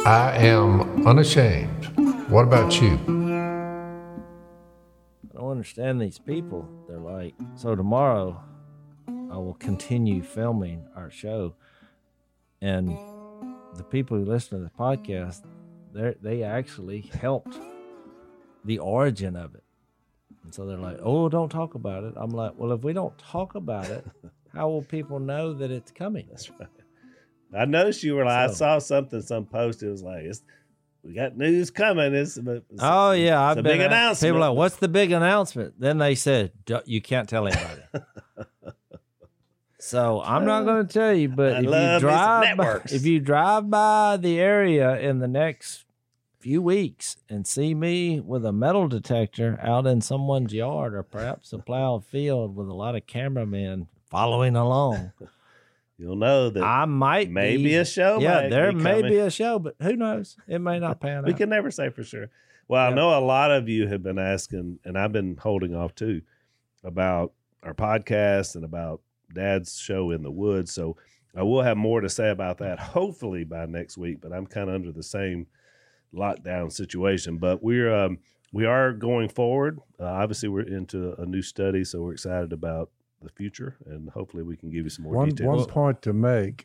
I am unashamed. What about you? I don't understand these people. They're like, so tomorrow I will continue filming our show. And the people who listen to the podcast, they actually helped the origin of it. And so they're like, oh, don't talk about it. I'm like, well, if we don't talk about it, how will people know that it's coming? That's right. I noticed you were like, I saw something, some post. It was like, we got news coming. It's a big announcement. People are like, what's the big announcement? Then they said, you can't tell anybody. So I'm not going to tell you, but if you drive by the area in the next few weeks and see me with a metal detector out in someone's yard or perhaps a plowed field with a lot of cameramen following along, you'll know that I might be a show. Yeah, there may be a show, but who knows? It may not pan out. We can never say for sure. Well, I know a lot of you have been asking, and I've been holding off too, about our podcast and about Dad's show in the woods. So I will have more to say about that hopefully by next week, but I'm kind of under the same lockdown situation. But we are going forward. Obviously, we're into a new study, so we're excited about the future, and hopefully we can give you some more details. One point to make,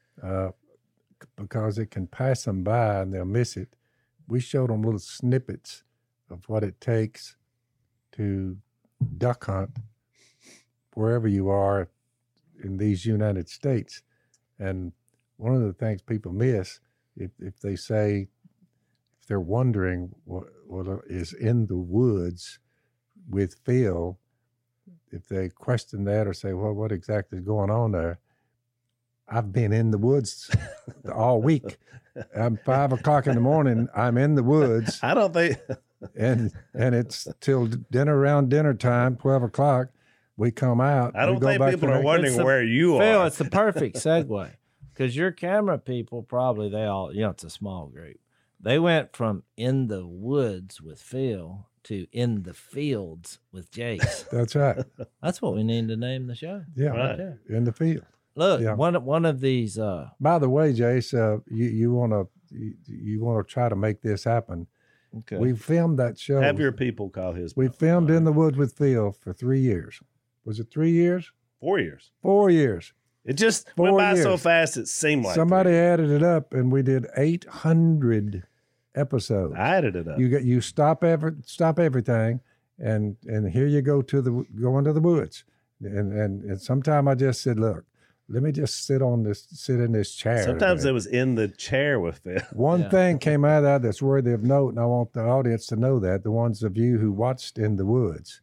because it can pass them by and they'll miss it. We showed them little snippets of what it takes to duck hunt wherever you are in these United States. And one of the things people miss, if they say, if they're wondering what is in the woods with Phil, if they question that or say, well, what exactly is going on there? I've been in the woods all week. I'm 5 o'clock in the morning. I'm in the woods. I don't think. and it's till around dinner time, 12 o'clock. We come out. I don't think people are wondering where you are. Phil, it's the perfect segue because your camera people probably, they all, it's a small group. They went from in the woods with Phil to in the fields with Jace. That's right. That's what we need to name the show. Yeah, right. In the field. Look, one of these. By the way, Jace, you want to try to make this happen. Okay. We filmed that show. Have your people call his. We filmed In the Woods with Phil for 3 years. Was it 3 years? 4 years. 4 years. It just went by so fast it seemed like somebody added it up, and we did 800 episodes. I added it up. You stop everything, and here you go into the woods, and sometime I just said, look, let me just sit in this chair. Sometimes it was in the chair with it. One thing came out of that that's worthy of note, and I want the audience to know that, the ones of you who watched In the Woods,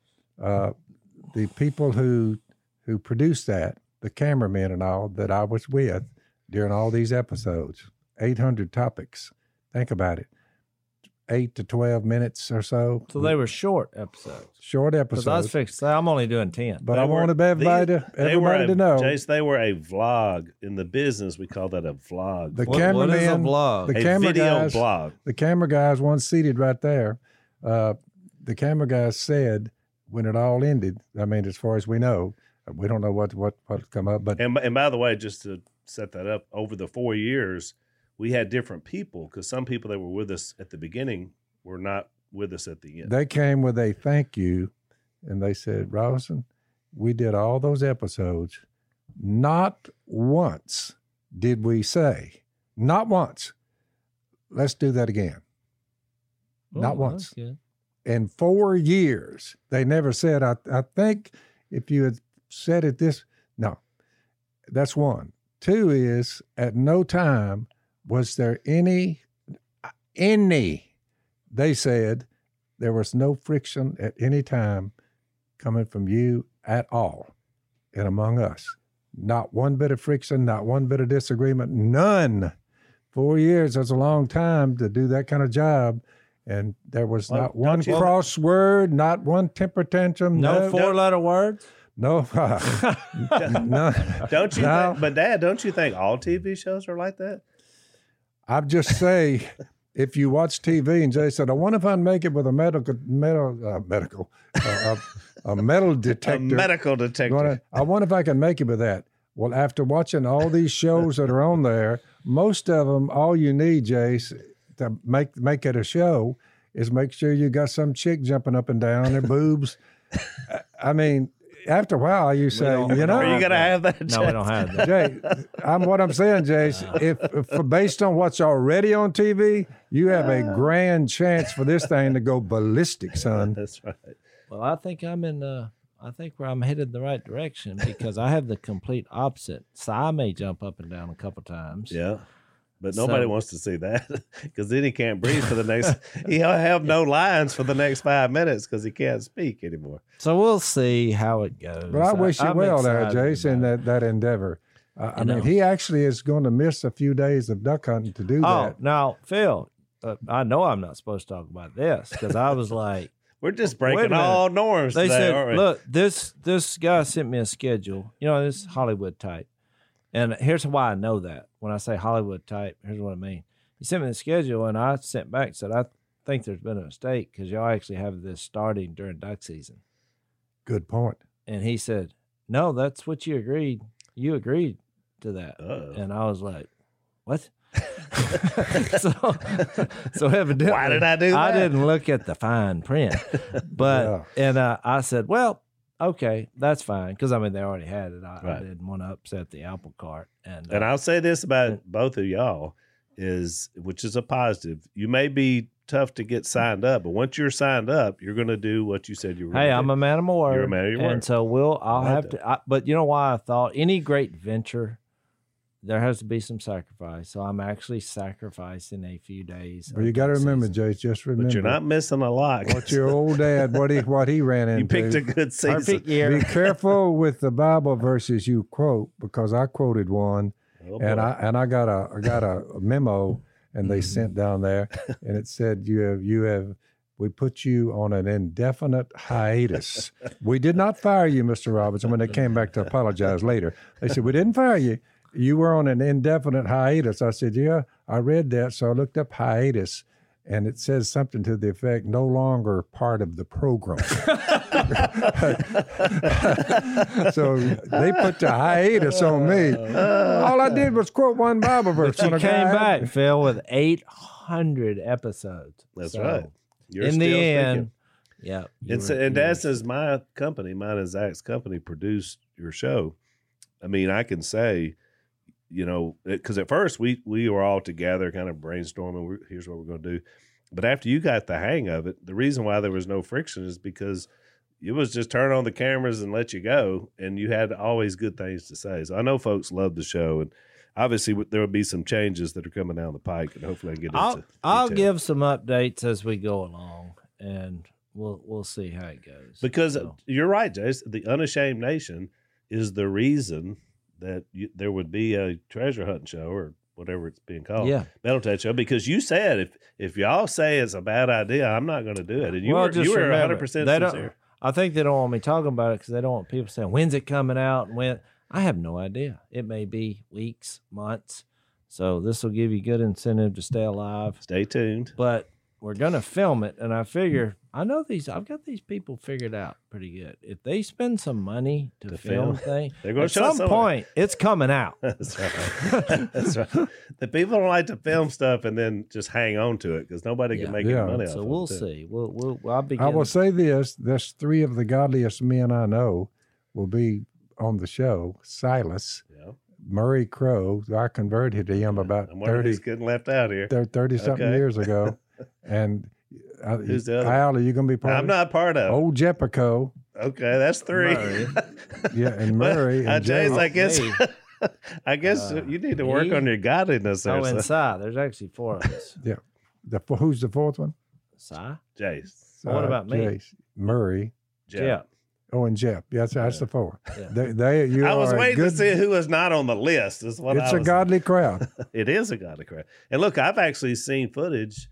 the people who produced that, the cameramen and all that I was with during all these episodes, 800 topics. Think about it. 8 to 12 minutes or so. So they were short episodes. Short episodes. I was fixed. I'm only doing 10. But I wanted everybody to know. Jace, they were a vlog. In the business, we call that a vlog. The cameraman, what is a vlog? Video vlog. The camera guys, one seated right there. The camera guys said when it all ended, I mean, as far as we know, we don't know what's come up. But and by the way, just to set that up, over the 4 years, we had different people because some people that were with us at the beginning were not with us at the end. They came with a thank you, and they said, Robinson, we did all those episodes. Not once did we say, not once, let's do that again. Not once. In 4 years, they never said, I think if you had said it no, that's one. Two is, at no time was there any, they said there was no friction at any time coming from you at all and among us. Not one bit of friction, not one bit of disagreement, none. 4 years is a long time to do that kind of job. And there was not one crossword, not one temper tantrum. No four-letter words? No. No. Don't you think, but Dad, don't you think all TV shows are like that? I'd just say, if you watch TV and Jay said, I wonder if I can make it with a metal detector. A medical detector. I wonder if I can make it with that. Well, after watching all these shows that are on there, most of them, all you need, Jace, to make it a show is make sure you got some chick jumping up and down their boobs. I mean, after a while, you say, you know, Are you gonna have that? No, we don't have that. Jay, what I'm saying, Jace, if based on what's already on TV, you have a grand chance for this thing to go ballistic, son. That's right. Well, I think I think where I'm headed in the right direction because I have the complete opposite. So I may jump up and down a couple times. Yeah. But nobody wants to see that because then he can't breathe for the next. He'll have no lines for the next 5 minutes because he can't speak anymore. So we'll see how it goes. But I wish you I'm well there, excited Jason, about that endeavor. I mean, he actually is going to miss a few days of duck hunting to do Oh, that. now, Phil, I know I'm not supposed to talk about this because I was like, We're just Wait a breaking minute. all norms they today, said, aren't we? look, this guy sent me a schedule. You know, this Hollywood type. And here's why I know that. When I say Hollywood type, here's what I mean. He sent me the schedule, and I sent back and said, I think there's been a mistake because y'all actually have this starting during duck season. Good point. And he said, no, that's what you agreed. You agreed to that. Uh-oh. And I was like, what? so evidently, Why did I do that? I didn't look at the fine print. But, and I said, well, okay, that's fine. Because, I mean, they already had it. I Right. didn't want to upset the apple cart. And And I'll say this about both of y'all which is a positive. You may be tough to get signed up, but once you're signed up, you're going to do what you said you were going to hey, do. I'm a man of my word. You're a man of your word. And so I'll like have to. But you know why I thought any great venture, there has to be some sacrifice. So I'm actually sacrificing a few days. Well, of you got to duck remember, season. Jace, just remember. But you're not missing a lot. What your old dad, what he ran into. You picked a good season. Perfect year. Be careful with the Bible verses you quote, because I quoted one, Oh, and boy. I got a memo, and they sent down there, and it said we put you on an indefinite hiatus. We did not fire you, Mr. Robinson. When they came back to apologize later, they said we didn't fire you. You were on an indefinite hiatus. I said, yeah, I read that, so I looked up hiatus. And it says something to the effect, no longer part of the program. So they put the hiatus on me. All I did was quote one Bible verse. But you when a came guy- back, Phil, with 800 episodes. That's So, right. You're in still the end, speaking. yeah. And Dad says my company, mine and Zach's company, produced your show. I mean, I can say, you know, because at first we were all together kind of brainstorming, here's what we're going to do. But after you got the hang of it, the reason why there was no friction is because it was just turn on the cameras and let you go, and you had always good things to say. So I know folks love the show, and obviously there will be some changes that are coming down the pike, and hopefully I can get into I'll detail. give some updates as we go along, and we'll see how it goes. Because So, you're right, Jace. The Unashamed Nation is the reason that there would be a treasure hunting show or whatever it's being called, yeah. Metal Tat show. Because you said if y'all say it's a bad idea, I'm not going to do it, and you Well, were just 100% they don't- sincere. I think they don't want me talking about it because they don't want people saying, when's it coming out? And when I have no idea. It may be weeks, months. So this will give you good incentive to stay alive. Stay tuned. But we're going to film it. And I figure, I've got these people figured out pretty good. If they spend some money to film things, They're going at to show some point, it's coming out. That's right. That's right. The people don't like to film stuff and then just hang on to it because nobody can Yeah. make any Yeah. money off So of we'll it. too. see. I'll begin. I will say this: there's three of the godliest men I know will be on the show. Silas, Yeah. Murray Crow. I converted to him about I'm wondering 30 who's getting left out here. 30-something Okay. years ago. And Who's the other Al, are you going to be part I'm of it? not part of it. Old Jepico, Okay, that's three. Murray. yeah, and Murray. and James, Jay. I guess Me. I guess you need to work me. on your godliness there. Oh, So. and Si. There's actually four of us. Who's the fourth one? Si? Jace, What about me? Jace, Murray. Jeff. Yeah. Oh, and Jeff. Yes, that's the four. Yeah. You I was are a waiting good, to see who was not on the list. Is what It's I a was. godly crowd. It is a godly crowd. And look, I've actually seen footage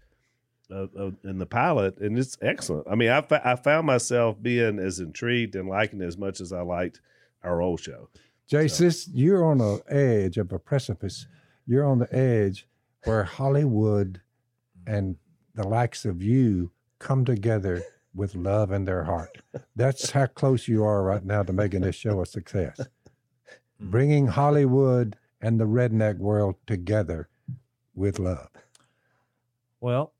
in the pilot, and it's excellent. I mean, I found myself being as intrigued and liking it as much as I liked our old show. Jace, you're on the edge of a precipice. You're on the edge where Hollywood and the likes of you come together with love in their heart. That's how close you are right now to making this show a success. Bringing Hollywood and the redneck world together with love. Well,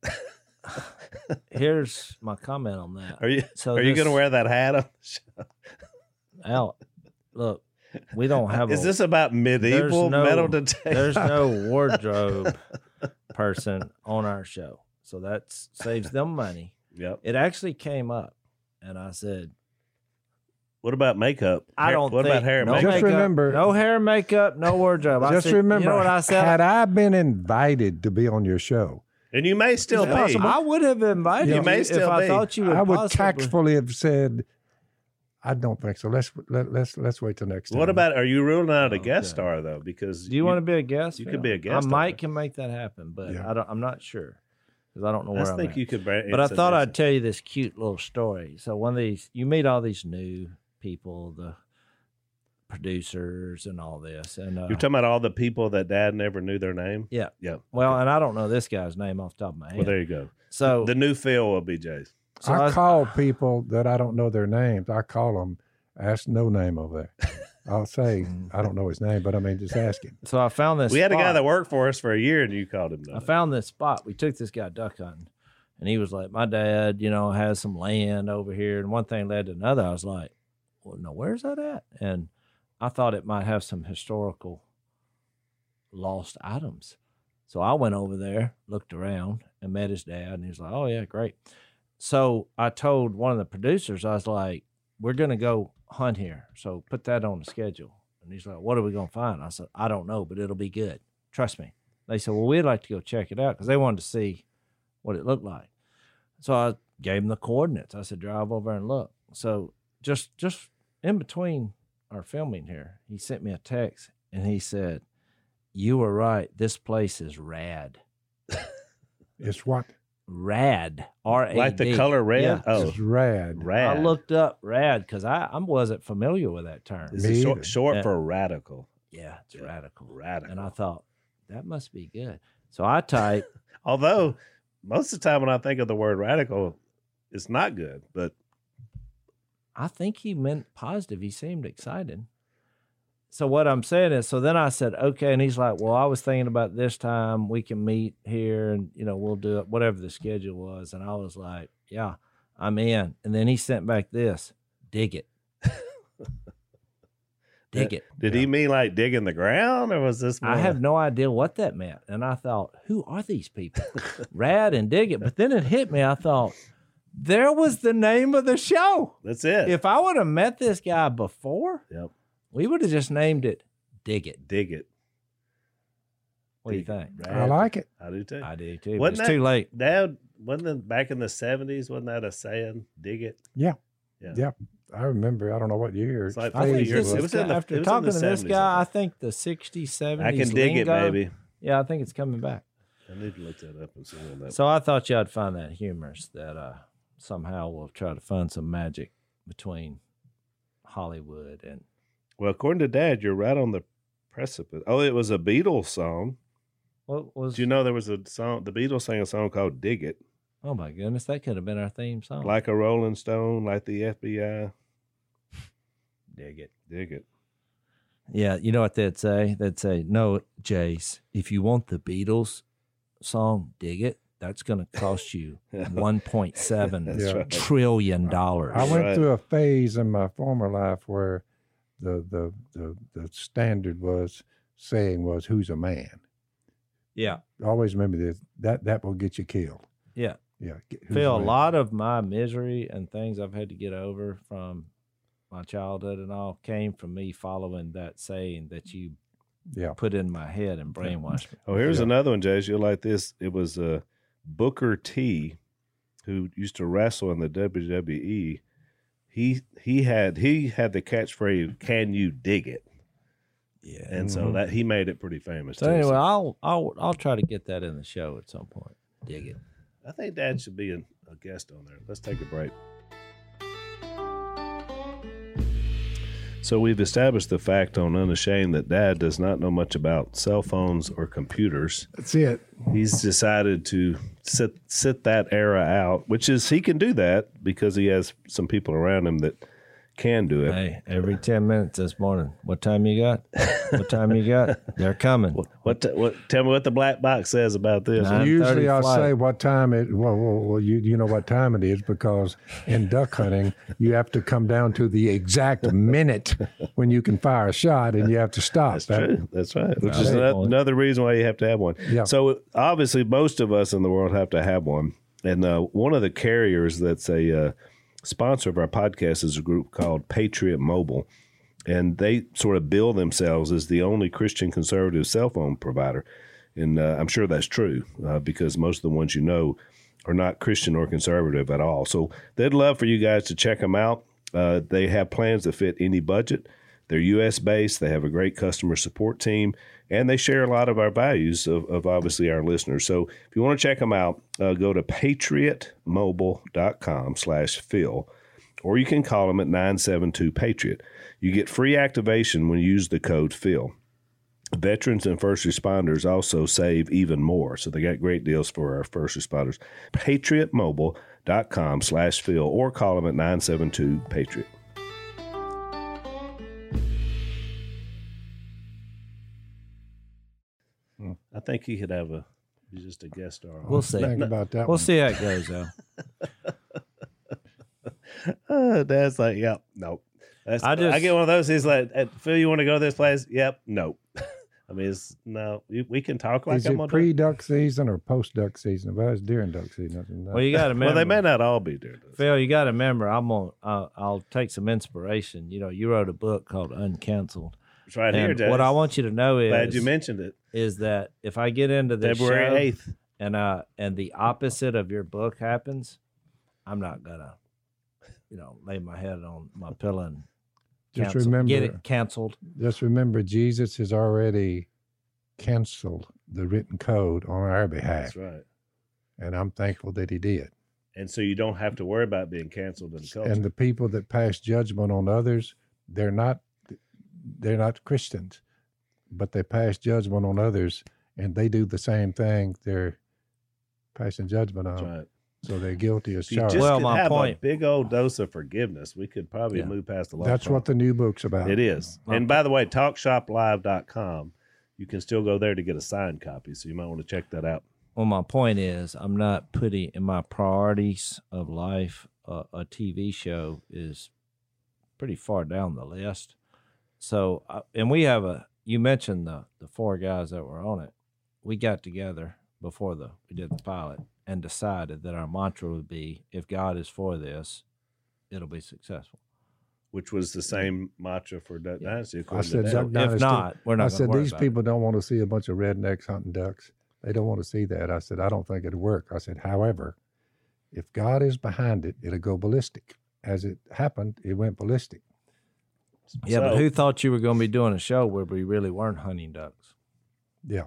here's my comment on that. Are you So are you going to wear that hat on the show? Al, look, we don't have. Is this about medieval metal detector? There's no wardrobe person on our show, so that saves them money. Yep. It actually came up, and I said, What about makeup? I don't What think about hair and no makeup? Just makeup, remember- no hair, makeup, no wardrobe. Just I said, remember, you know what I said? had I been invited to be on your show, And you may still be. I would have invited You you, may if still I be. thought you would. I would possibly. tactfully have said, "I don't think so. Let's wait till next time." What about? Are you ruling out a Okay. guest star though? Because Do you want to be a guest? you Phil? could be a guest I on might it. can make that happen, but Yeah. I'm not sure because I don't know where I I'm think at. you could. But I thought I'd tell you this cute little story. So one of these, you meet all these new people, the producers and all this, and You're talking about all the people that Dad never knew their name. yeah. Yeah. Well, and I don't know this guy's name off the top of my head. Well, there you go. So The new Phil will be Jay's. so I call people that I don't know their names. I call them, ask no name over there. I'll say I don't know his name, but I mean just ask him. So I found this. We had a guy spot. that worked for us for a year, and you called him. I found this spot. We took this guy duck hunting, and he was like, "My dad, has some land over here." And one thing led to another. I was like, "Well, no, where's that at?" And I thought it might have some historical lost items. So I went over there, looked around, and met his dad, and he was like, "Oh yeah, great." So I told one of the producers, I was like, "We're gonna go hunt here, so put that on the schedule." And he's like, "What are we gonna find?" I said, "I don't know, but it'll be good. Trust me." They said, "Well, we'd like to go check it out," because they wanted to see what it looked like. So I gave them the coordinates. I said, "Drive over and look." So just in between our filming here, he sent me a text, and he said, "You were right. This place is rad." It's what? Rad. R-A-D. Like the color red. Yeah. Oh, It's rad. rad. I looked up rad because I wasn't familiar with that term. Is Me it either. short Yeah. for radical? Yeah, it's radical. Radical. And I thought, that must be good. So I typed, Although most of the time when I think of the word radical, it's not good. But I think he meant positive. He seemed excited. So what I'm saying is, so then I said, okay. And he's like, well, I was thinking about this time we can meet here and, we'll do it, whatever the schedule was. And I was like, yeah, I'm in. And then he sent back this, dig it. Dig it. did he mean like digging the ground, or was this? I have no idea what that meant. And I thought, who are these people? Rad and dig it. But then it hit me. I thought, there was the name of the show. That's it. If I would have met this guy before, Yep. we would have just named it Dig It. Dig it. What do you think? I like it. I do too. I do too. But Wasn't it's that- too late. Dad, wasn't it back in the 70s? Wasn't that a saying? Dig it. Yeah. Yeah. Yeah. I remember. I don't know what year. It's like I think phase it years. was. It was in the- after it was in talking the to this 70s, guy, I I think the 60s, 70s. I can dig it, lingo- baby. Yeah, I think it's coming back. I need to look that up and see when that. So I thought y'all would find that humorous that somehow we'll try to find some magic between Hollywood and. Well, according to Dad, you're right on the precipice. Oh, it was a Beatles song. What was? Did you know there was a song? The Beatles sang a song called "Dig It," Oh my goodness, that could have been our theme song. like a Rolling Stone, like the FBI. Dig it. Dig it. Yeah, you know what they'd say? They'd say, "No, Jace, if you want the Beatles song, dig it. That's going to cost you $1.7 That's right. trillion." I That's went right. through a phase in my former life where the standard was saying was who's a man. Yeah, Always remember this. That will get you killed. yeah. Yeah. Who's Phil, a man? lot of my misery and things I've had to get over from my childhood and all came from me following that saying that you Yeah. put in my head and brainwashed me. Oh, here's Yeah. another one, Jace. You'll like this. It was Booker T, who used to wrestle in the WWE. He had the catchphrase "Can you dig it?" Yeah. And so that he made it pretty famous. So too. anyway, I'll try to get that in the show at some point. Dig it. I think Dad should be a guest on there. Let's take a break. So we've established the fact on Unashamed that Dad does not know much about cell phones or computers. That's it. He's decided to sit that era out, which is he can do that because he has some people around him that can do it. Hey, every 10 minutes this morning. What time you got? What time you got? They're coming. What? Tell me what the black box says about this. 9:30 Usually I'll flight. say what time it. Well, you know what time it is because in duck hunting you have to come down to the exact minute when you can fire a shot, and you have to stop. That's true. That's right. Which is Right. another reason why you have to have one. Yeah. So obviously, most of us in the world have to have one. And one of the carriers that's a sponsor of our podcast is a group called Patriot Mobile. And they sort of bill themselves as the only Christian conservative cell phone provider. And I'm sure that's true because most of the ones you know are not Christian or conservative at all. So they'd love for you guys to check them out. They have plans that fit any budget. They're U.S.-based. They have a great customer support team, and they share a lot of our values of obviously our listeners. So if you want to check them out, go to patriotmobile.com/Phil, or you can call them at 972-PATRIOT. You get free activation when you use the code Phil. Veterans and first responders also save even more, so they got great deals for our first responders. patriotmobile.com/Phil, or call them at 972-PATRIOT. I think he could have he's just a guest star. We'll see. Think about that. We'll one. see how it goes, though. Dad's like, yep, nope. I I get one of those. He's like, Phil, you want to go to this place? Yep, nope. I mean, we can talk like Is I'm it gonna do. pre-duck season or post-duck season? Well, it's during duck season. Well, you got to remember. Well, they may not all be doing this. Phil, you got to remember, I'll take some inspiration. You know, you wrote a book called Uncanceled. It's right here, And Dad. what I want you to know Glad you mentioned it. is that if I get into this February show 8th. and the opposite of your book happens, I'm not gonna, lay my head on my pillow and Just cancel, remember- get it canceled. Just remember, Jesus has already canceled the written code on our behalf, That's right. and I'm thankful that he did. And so you don't have to worry about being canceled in the culture. And the people that pass judgment on others, they're not Christians, but they pass judgment on others, and they do the same thing they're passing judgment on. That's right. So they're guilty as If you charged. just Well, could my have point- a big old dose of forgiveness, we could probably Yeah. move past a lot. That's of what the new book's about. It is. And by the way, talkshoplive.com, you can still go there to get a signed copy. So you might want to check that out. Well, my point is, I'm not putting in my priorities of life. A TV show is pretty far down the list. So, and we have you mentioned the four guys that were on it. We got together before we did the pilot and decided that our mantra would be, if God is for this, it'll be successful. Which was the same mantra for Duck Dynasty. according to said Dad. Duck Dynasty. If not, we're not I going to said, worry these about people don't want to see a bunch of rednecks hunting ducks. They don't want to see that. I said, I don't think it'll work. I said, however, if God is behind it, it'll go ballistic. As it happened, it went ballistic. it. Yeah, but So- who thought you were going to be doing a show where we really weren't hunting ducks? Yeah.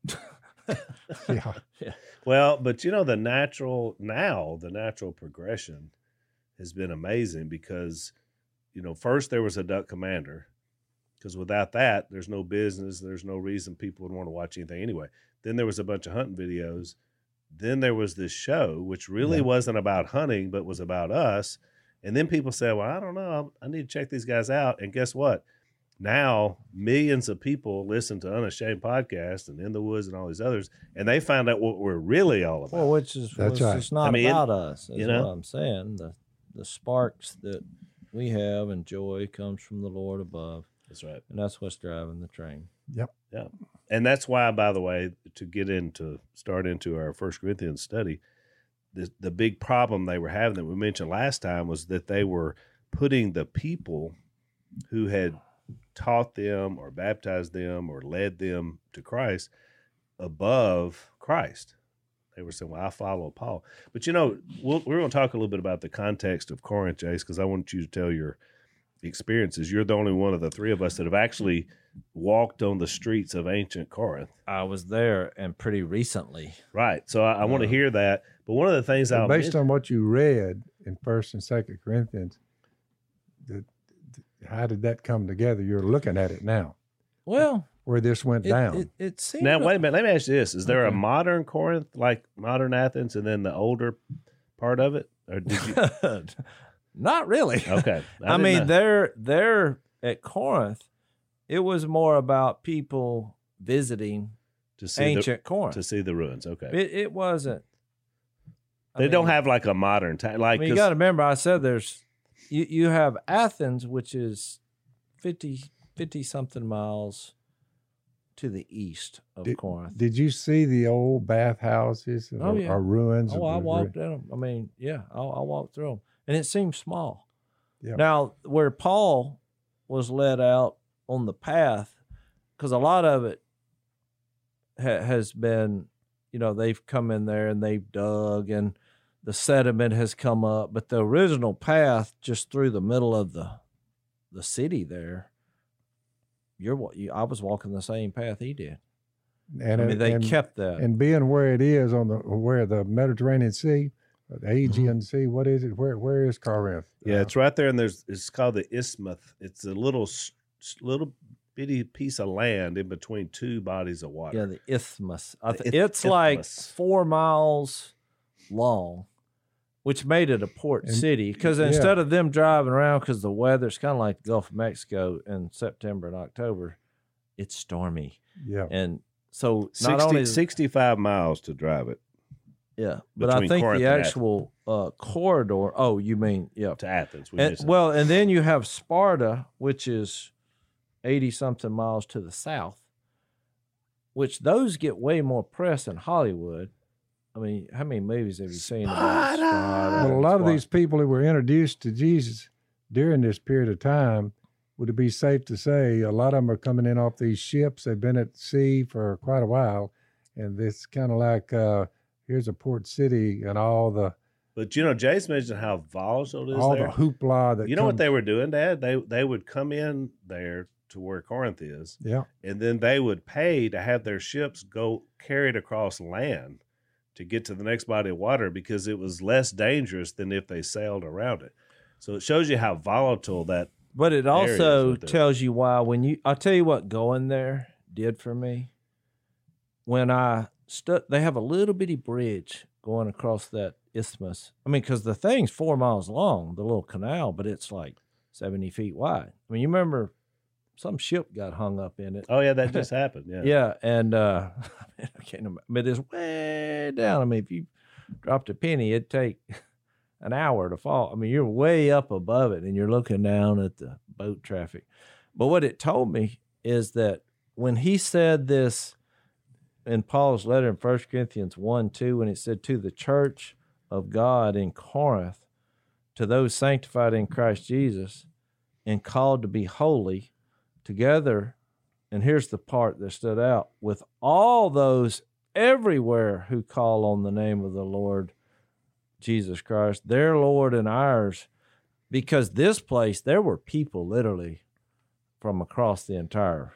Yeah. Well, but the natural progression has been amazing because, first there was a duck commander, because without that, there's no business. There's no reason people would want to watch anything anyway. Then there was a bunch of hunting videos. Then there was this show, which really Yeah. wasn't about hunting, but was about us. And then people said, well, I don't know. I need to check these guys out. And guess what? Now, millions of people listen to Unashamed Podcast and In the Woods and all these others, and they found out what we're really all about. Well, which is That's which right. is not I mean, about us. Is you know? what I'm saying. The sparks that we have and joy comes from the Lord above, That's right. and that's what's driving the train. Yep. Yeah. And that's why, by the way, start into our 1 Corinthians study, the big problem they were having that we mentioned last time was that they were putting the people who had taught them or baptized them or led them to Christ above Christ. They were saying, well, I follow Paul. But, we're going to talk a little bit about the context of Corinth, Jace, because I want you to tell your experiences. You're the only one of the three of us that have actually walked on the streets of ancient Corinth. I was there, and pretty recently. Right. So I want to hear that. But one of the things I'll Based on what you read in 1st and 2nd Corinthians, how did that come together? You're looking at it now, Well, where this went down. it seemed now, wait a minute. Let me ask you this. Is there a Okay. modern Corinth, like modern Athens, and then the older part of it? Or did you? Not really. Okay. I didn't mean, know. there at Corinth, it was more about people visiting to see ancient Corinth. to see the ruins. Okay. It wasn't. They don't have like a modern time. Like, you got to remember, I said you have Athens, which is 50 something miles to the east of Corinth. Did you see the old bathhouses or ruins? Oh, I walked in them. I mean, yeah, I walked through them, and it seemed small. Yeah. Now, where Paul was led out on the path, because a lot of it has been, they've come in there and they've dug, and the sediment has come up, but the original path just through the middle of the city there. I was walking the same path he did. And they kept that. And being where it is where the Mediterranean Sea, the Aegean Sea, what is it? Where is Corinth? Yeah, it's right there, and it's called the Isthmus. It's a little bitty piece of land in between two bodies of water. Yeah, the Isthmus. It's like 4 miles long, which made it a port city. Because instead of them driving around, because the weather's kind of like the Gulf of Mexico in September and October, it's stormy. Yeah. And so 65 miles to drive it. Yeah. But I think Corinth the actual corridor, you mean, yeah. To Athens. And then you have Sparta, which is 80-something miles to the south, which those get way more press than Hollywood. I mean, how many movies have you seen about Sparta? Well, a lot of these people who were introduced to Jesus during this period of time, would it be safe to say a lot of them are coming in off these ships? They've been at sea for quite a while, and it's kind of like here's a port city and all the. But Jay's mentioned how volatile it is all there. The hoopla that. You know what they were doing, Dad? They would come in there to where Corinth is, yeah, and then they would pay to have their ships go carried across land to get to the next body of water because it was less dangerous than if they sailed around it. So it shows you how volatile that. But it also tells you why I'll tell you what going there did for me. When I they have a little bitty bridge going across that isthmus. I mean, because the thing's 4 miles long, the little canal, but it's like 70 feet wide. I mean, you remember some ship got hung up in it. Oh yeah, that just happened. Yeah. Yeah, and I can't imagine, but it's way down. I mean, if you dropped a penny, it'd take an hour to fall. I mean, you're way up above it, and you're looking down at the boat traffic. But what it told me is that when he said this in Paul's letter in 1 Corinthians 1:2, when it said, to the church of God in Corinth, to those sanctified in Christ Jesus and called to be holy, together, and here's the part that stood out, with all those everywhere who call on the name of the Lord Jesus Christ, their Lord and ours, because this place, there were people literally from across the entire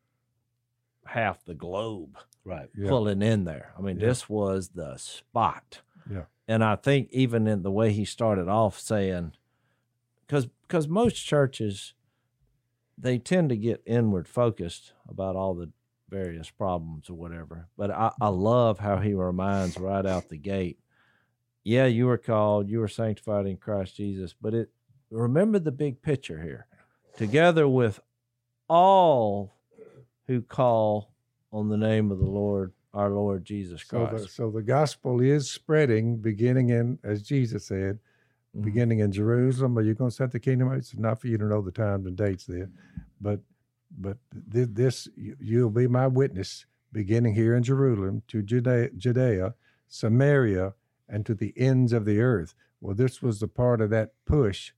half the globe pulling in there. I mean, this was the spot. Yeah. And I think even in the way he started off saying, because most churches, they tend to get inward focused about all the various problems or whatever. But I love how he reminds right out the gate, yeah, you were called, you were sanctified in Christ Jesus, but remember the big picture here. Together with all who call on the name of the Lord, our Lord Jesus Christ. So the gospel is spreading, beginning in, as Jesus said, beginning in Jerusalem. Are you going to set the kingdom? It's not for you to know the times and dates there, but this you'll be my witness, beginning here in Jerusalem, to Judea, Samaria, and to the ends of the earth. Well, this was the part of that push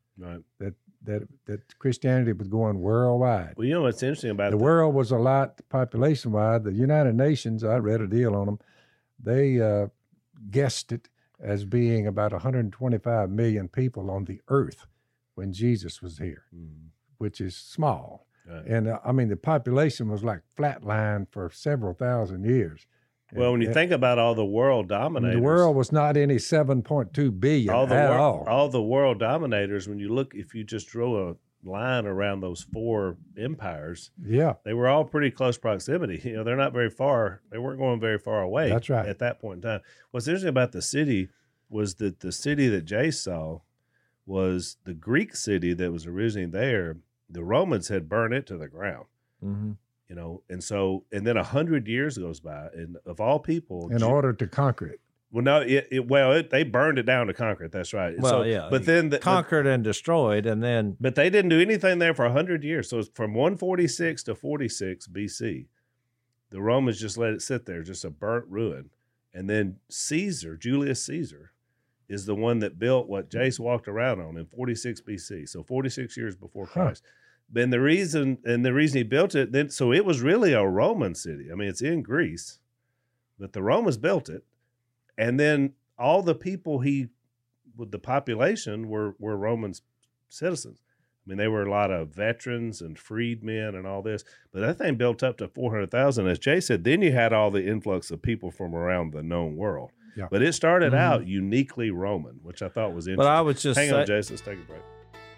that Christianity was going worldwide. Well, you know what's interesting about the world was a lot population-wide. The United Nations, I read a deal on them, they guessed it as being about 125 million people on the earth when Jesus was here, which is small. Right. And I mean, the population was like flatlined for several thousand years. Well, when you think about all the world dominators. The world was not any 7.2 billion at all. All the world dominators, when you look, if you just draw a line around those four empires, they were all pretty close proximity. You know, they're not very far. They weren't going very far away. That's right. At that point in time. What's interesting about the city was that the city that Jay saw was the Greek city that was originally there. The Romans had burned it to the ground, Mm-hmm. you know, and then 100 years goes by, and of all people, in order to conquer it. well, no, they burned it down to conquer it. That's right. Well, So, yeah, but then conquered and destroyed, and then but they didn't do anything there for 100 years. So it's from 146 to 46 BC. The Romans just let it sit there, just a burnt ruin. And then Julius Caesar, is the one that built what Jace walked around on in 46 BC. So 46 years before Christ. And the reason he built it, then so it was really a Roman city. I mean, it's in Greece, but the Romans built it. And then all the people with the population were Roman citizens. I mean, they were a lot of veterans and freedmen and all this, but that thing built up to 400,000. As Jay said, then you had all the influx of people from around the known world. Yeah. But it started out uniquely Roman, which I thought was interesting. But I would just hang on, Jason, let's take a break.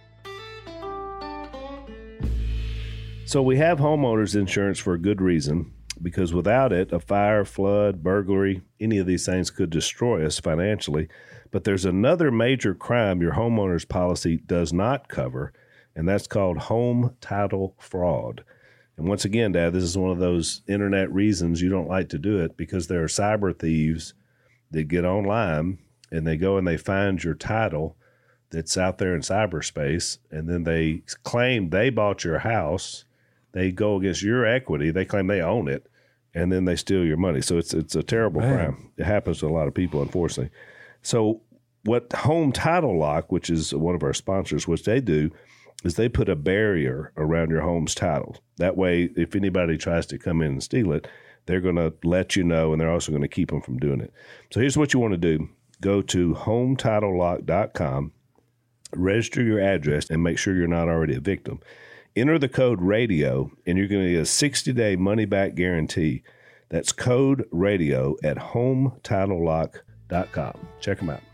So we have homeowners insurance for a good reason, because without it, a fire, flood, burglary, any of these things could destroy us financially. But there's another major crime your homeowner's policy does not cover, and that's called home title fraud. And once again, Dad, this is one of those internet reasons you don't like to do it, because there are cyber thieves that get online and they go and they find your title that's out there in cyberspace, and then they claim they bought your house. They go against your equity. They claim they own it, and then they steal your money. So it's a terrible crime. It happens to a lot of people, unfortunately. So what Home Title Lock, which is one of our sponsors, what they do is they put a barrier around your home's title. That way, if anybody tries to come in and steal it, they're going to let you know, and they're also going to keep them from doing it. So here's what you want to do. Go to HometitleLock.com, register your address, and make sure you're not already a victim. Enter the code RADIO, and you're going to get a 60-day money-back guarantee. That's code RADIO at HometitleLock.com. Check them out.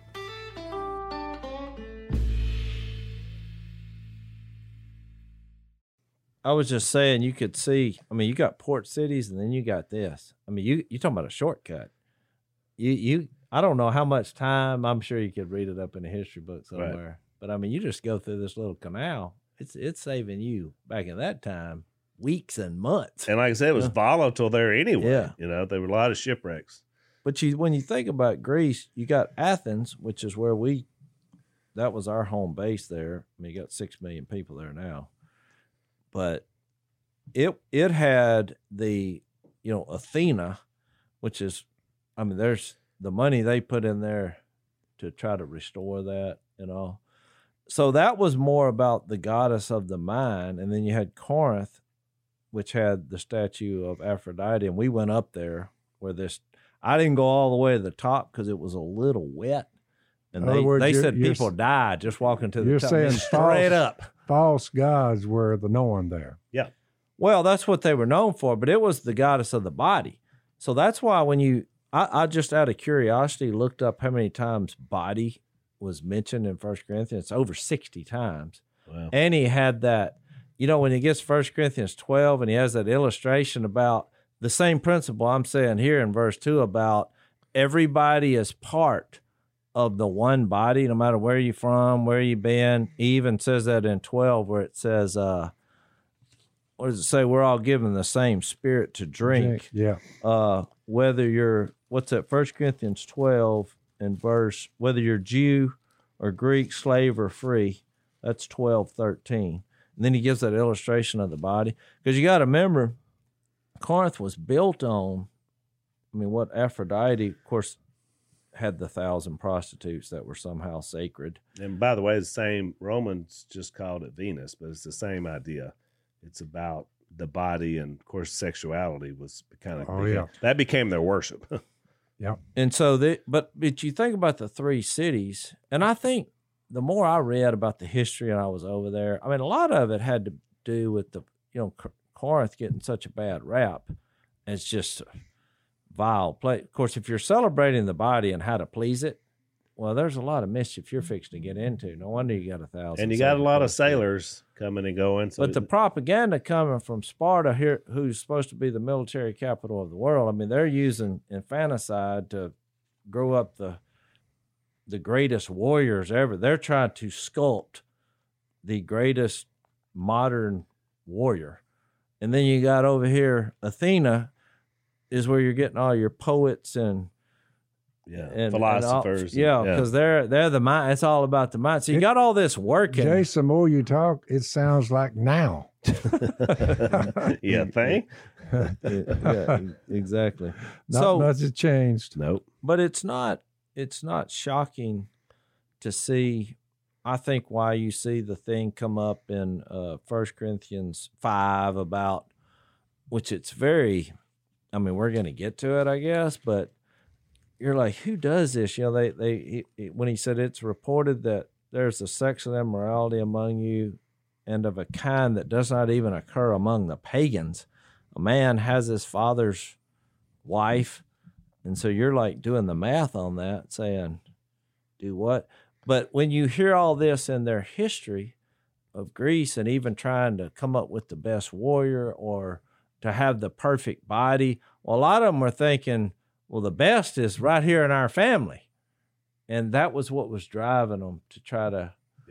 I was just saying, you could see, I mean, you got port cities and then you got this. I mean, you're talking about a shortcut. I don't know how much time, I'm sure you could read it up in a history book somewhere. Right. But I mean, you just go through this little canal. It's saving you back in that time weeks and months. And like I said, it was volatile there anyway. Yeah. You know, there were a lot of shipwrecks. But when you think about Greece, you got Athens, which is where that was our home base there. I mean, you got 6 million people there now. But it had the, Athena, which is, I mean, there's the money they put in there to try to restore that, So that was more about the goddess of the mine. And then you had Corinth, which had the statue of Aphrodite. And we went up there where I didn't go all the way to the top because it was a little wet. And they said people died just walking to the top. You're saying straight up. False gods were the norm there. Yeah. Well, that's what they were known for, but it was the goddess of the body. So that's why I just out of curiosity looked up how many times body was mentioned in 1 Corinthians. Over 60 times. Wow. And he had that, when he gets 1 Corinthians 12 and he has that illustration about the same principle I'm saying here in verse 2 about everybody is part of the one body, no matter where you're from, where you've been. He even says that in 12 where it says, what does it say? We're all given the same spirit to drink. Yeah. Whether you're, what's that? 1 Corinthians 12 and verse, whether you're Jew or Greek, slave or free, that's 12:13. And then he gives that illustration of the body. Because you got to remember, Corinth was built on, what Aphrodite, of course, had the 1,000 prostitutes that were somehow sacred. And by the way, the same Romans just called it Venus, but it's the same idea. It's about the body, and of course, sexuality was kind of that became their worship. Yeah. And so but you think about the 3 cities, and I think the more I read about the history and I was over there, a lot of it had to do with the Corinth getting such a bad rap. It's just vile place. Of course, if you're celebrating the body and how to please it, well, there's a lot of mischief you're fixing to get into. No wonder you got 1,000. And you got a lot of sailors coming and going. So but the propaganda coming from Sparta here, who's supposed to be the military capital of the world, they're using infanticide to grow up the the greatest warriors ever. They're trying to sculpt the greatest modern warrior. And then you got over here, Athena is where you're getting all your poets and philosophers. Because they're the mind. It's all about the mind. So you got all this working. Jason, the more you talk, it sounds like now. Yeah, think? Yeah, exactly. Not much has changed. Nope. But it's not shocking to see. I think why you see the thing come up in 1 Corinthians 5 about, which it's very, I mean, we're going to get to it, I guess, but you're like, who does this? You know, when he said it's reported that there's a sexual immorality among you and of a kind that does not even occur among the pagans. A man has his father's wife. And so you're like doing the math on that, saying, do what? But when you hear all this in their history of Greece and even trying to come up with the best warrior or to have the perfect body, well, a lot of them are thinking, well, the best is right here in our family. And that was what was driving them to try to,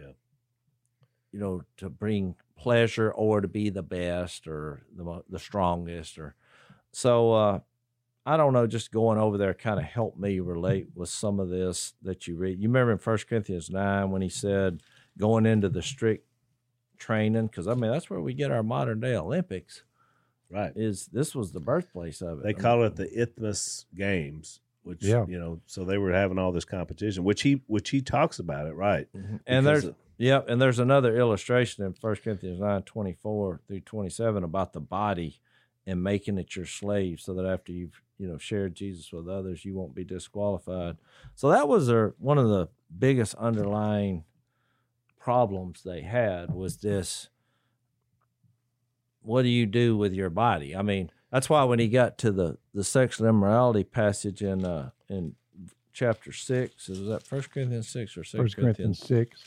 to bring pleasure or to be the best or the strongest. So I don't know, just going over there kind of helped me relate with some of this that you read. You remember in 1 Corinthians 9 when he said going into the strict training, because, I mean, that's where we get our modern-day Olympics. Right. This was the birthplace of it. They call it the Isthmus Games, which, so they were having all this competition, which he talks about it, right. Mm-hmm. And there's another illustration in 1 Corinthians 9:24 through 27 about the body and making it your slave so that after you've shared Jesus with others, you won't be disqualified. So that was one of the biggest underlying problems they had was this, what do you do with your body? I mean, that's why when he got to the sexual immorality passage in chapter 6, is that 1 Corinthians 6 or 6 1 Corinthians 6?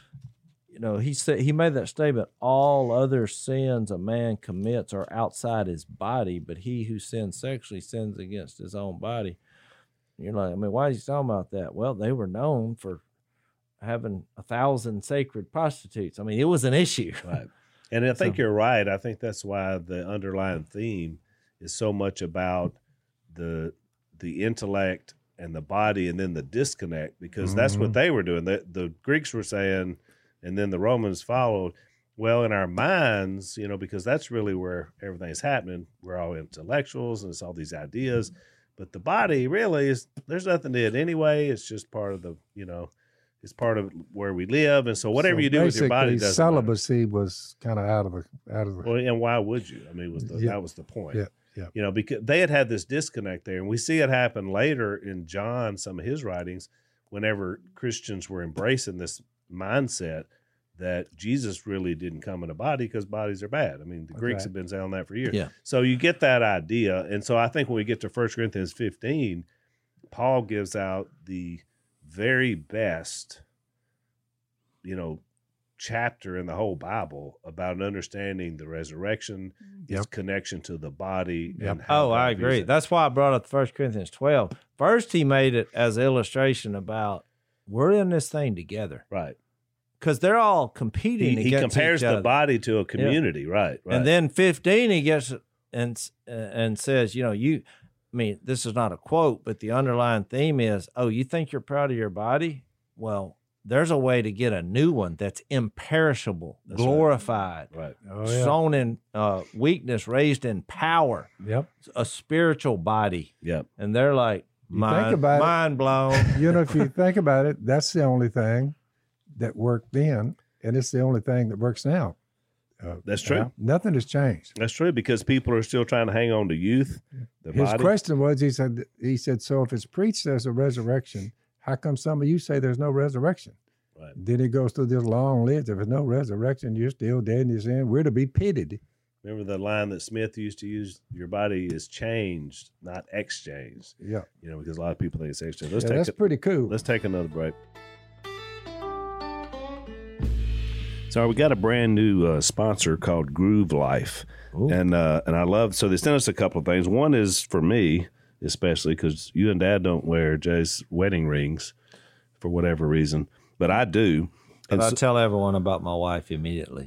He said, he made that statement, all other sins a man commits are outside his body, but he who sins sexually sins against his own body. And you're like, I mean, why is he talking about that? Well, they were known for having 1,000 sacred prostitutes. I mean, it was an issue. Right. And I think you're right. I think that's why the underlying theme is so much about the intellect and the body and then the disconnect, because that's what they were doing. The Greeks were saying, and then the Romans followed, well, in our minds, because that's really where everything's happening. We're all intellectuals and it's all these ideas, but the body really there's nothing to it anyway. It's just part of the, it's part of where we live. And so whatever you do with your body doesn't celibacy was kind of out of the. Well, and why would you? I mean, that was the point. Yeah. Because they had this disconnect there, and we see it happen later in John, some of his writings, whenever Christians were embracing this mindset that Jesus really didn't come in a body because bodies are bad. I mean, the Greeks have been saying that for years. Yeah. So you get that idea. And so I think when we get to 1 Corinthians 15, Paul gives out the very best, chapter in the whole Bible about understanding the resurrection, its connection to the body. And how I agree. That's why I brought up 1 Corinthians 12. First, he made it as an illustration about we're in this thing together. Right. Because they're all competing against each other. He compares the body to a community, right. And then 15, he gets and says, this is not a quote, but the underlying theme is, you think you're proud of your body? Well, there's a way to get a new one that's imperishable, glorified, right. Sown in weakness, raised in power. Yep. A spiritual body. Yep. And they're like, mind blown. If you think about it, that's the only thing that worked then, and it's the only thing that works now. That's true. Nothing has changed. That's true, because people are still trying to hang on to youth. His question was, he said, so if it's preached there's a resurrection, how come some of you say there's no resurrection? Right. Then he goes through this long list. If there's no resurrection, you're still dead in your sin. We're to be pitied. Remember the line that Smith used to use, your body is changed, not exchanged. Yeah. Because a lot of people think it's exchanged. That's pretty cool. Let's take another break. So we got a brand new sponsor called Groove Life. Ooh. And I love, so they sent us a couple of things. One is for me, especially because you and Dad don't wear Jay's wedding rings for whatever reason, but I do. But And I so- tell everyone about my wife immediately.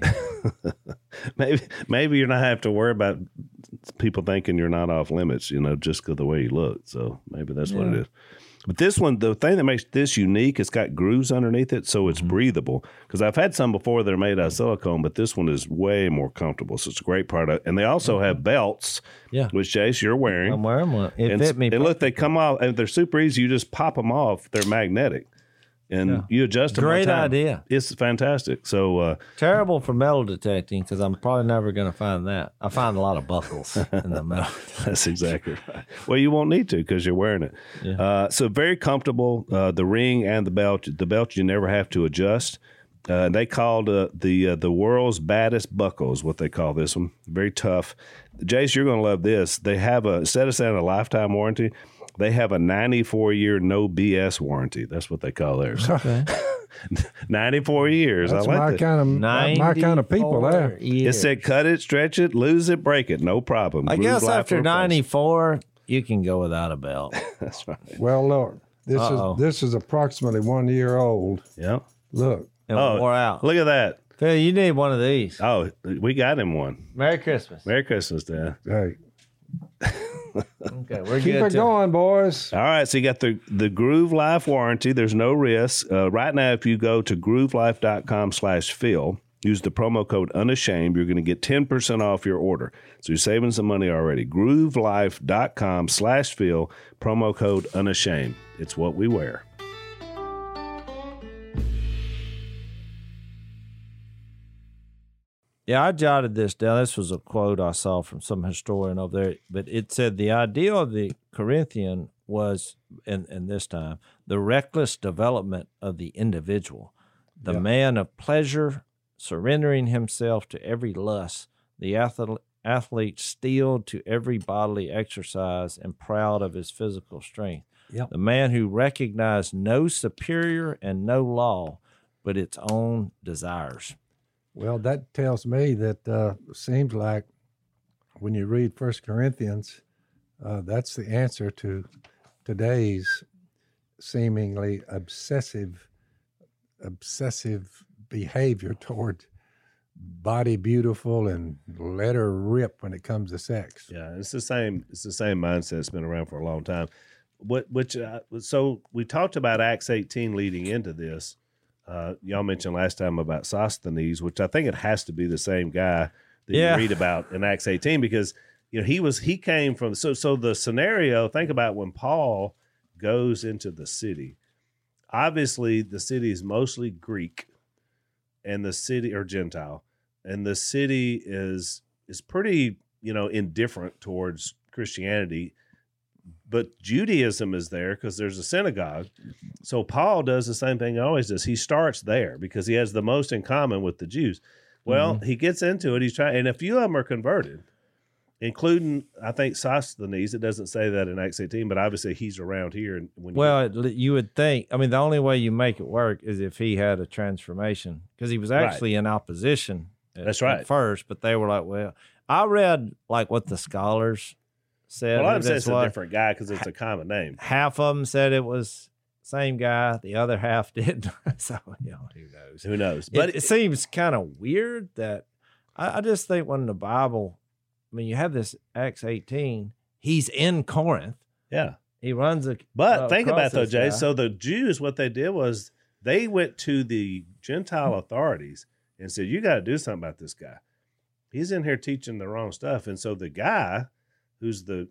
maybe you're not have to worry about people thinking you're not off limits, just because of the way you look. So maybe that's what it is. But this one, the thing that makes this unique, it's got grooves underneath it, so it's breathable. Because I've had some before that are made out of silicone, but this one is way more comfortable. So it's a great product. And they also have belts, Yeah. which, Chase, you're wearing. I'm wearing one. It and, fit me. and look, they come off, and they're super easy. You just pop them off. They're magnetic. And you adjust them. Great one time. idea. It's fantastic. So Terrible for metal detecting because I'm probably never going to find that. I find a lot of buckles in the metal. that's exactly right. Well, you won't need to because you're wearing it. Yeah. So very comfortable. The ring and the belt. The belt you never have to adjust. They called the world's baddest buckle is what they call this one. Very tough. Jace, you're going to love this. They have instead of saying a lifetime warranty, they have a 94-year no BS warranty. That's what they call theirs. Okay. 94 years. That's I like my that. kind of people there. It Years. said cut it, stretch it, lose it, break it. No problem. I Groove guess Life after will replace it. 94, you can go without a belt. That's right. Well, look, Uh-oh. this is approximately 1 year old. Yeah. Look, And Oh, wore out. Look at that. Phil, you need one of these. Oh, we got him one. Merry Christmas. Merry Christmas, Dad. hey, Okay, we're keep good. it going, boys. All right, so you got the Groove Life warranty. There's no risk. Right now, if you go to groovelife.com/Phil, use the promo code UNASHAMED, you're going to get 10% off your order. So you're saving some money already. groovelife.com/Phil, promo code UNASHAMED. It's what we wear. Yeah, I jotted this down. This was a quote I saw from some historian over there, but it said the ideal of the Corinthian was, and this time, the reckless development of the individual, the man of pleasure, surrendering himself to every lust, the athlete steeled to every bodily exercise and proud of his physical strength, the man who recognized no superior and no law, but its own desires. Well, that tells me that seems like when you read 1 Corinthians, that's the answer to today's seemingly obsessive behavior toward body beautiful and let her rip when it comes to sex. Yeah, it's the same. It's the same mindset that's been around for a long time. So we talked about Acts 18 leading into this. Y'all mentioned last time about Sosthenes, which I think it has to be the same guy that you read about in Acts 18 because he came from so the scenario. Think about when Paul goes into the city. Obviously, the city is mostly Greek, and the city or Gentile, and the city is pretty indifferent towards Christianity. But Judaism is there because there's a synagogue. So Paul does the same thing he always does. He starts there because he has the most in common with the Jews. Well, he gets into it. He's trying, and a few of them are converted, including, I think, Sosthenes. It doesn't say that in Acts 18, but obviously he's around here. And You would think, I mean, the only way you make it work is if he had a transformation because he was actually in opposition at first, but they were like, well, I read like what the scholars said. Well, I'm saying it's a different guy because it's a common name. Half of them said it was same guy. The other half didn't. So, who knows? Who knows? But it seems kind of weird that I just think when the Bible, I mean, you have this Acts 18, he's in Corinth. Yeah. He runs a. But think about though, Jay. guy. So the Jews, what they did was they went to the Gentile authorities and said, "You got to do something about this guy. He's in here teaching the wrong stuff." And so the guy, who's the